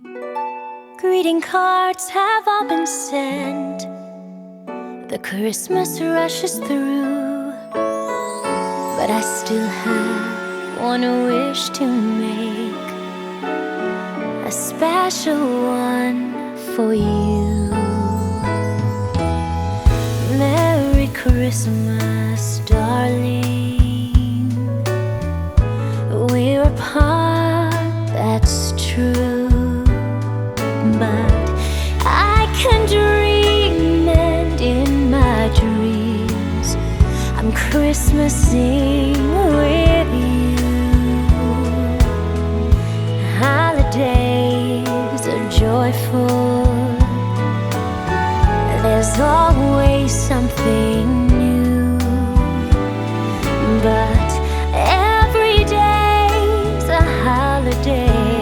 Greeting cards have all been sent. The Christmas rushes through, but I still have one wish to make, a special one for you. Merry Christmas, darling. We're apart, that's true, but I can dream, and in my dreams I'm Christmasing with you. Holidays are joyful, there's always something new, but every day's a holiday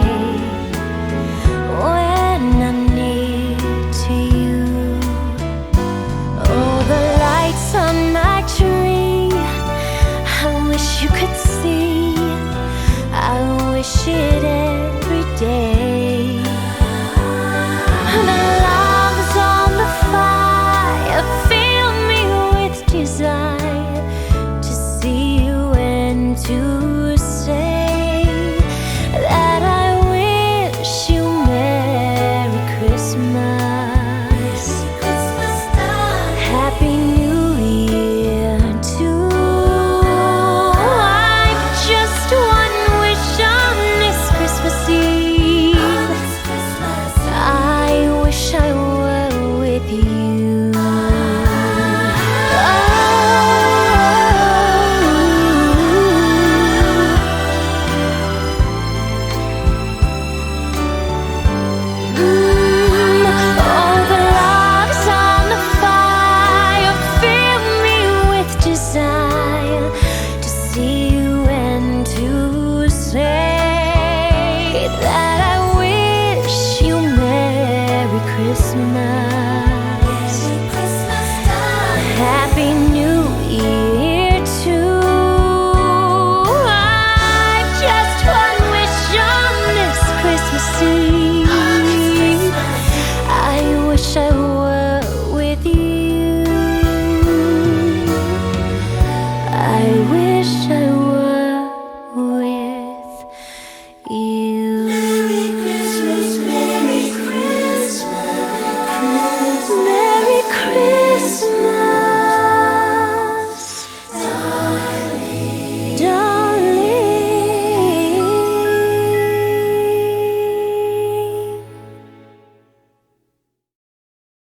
when I'm near to you. Oh, the lights on my tree, I wish you could see, I wish it every day. The logs on the fire fill me with desire to see you and to say that I wish you Merry Christmas. Happy New Year too. I've just one wish on this Christmas Eve. I wish I were with you. Oh, the logs on the fire fill me with desire to see you and to say that I wish you Merry Christmas. Happy New Year too. I've just one wish on this Christmas Eve. I wish I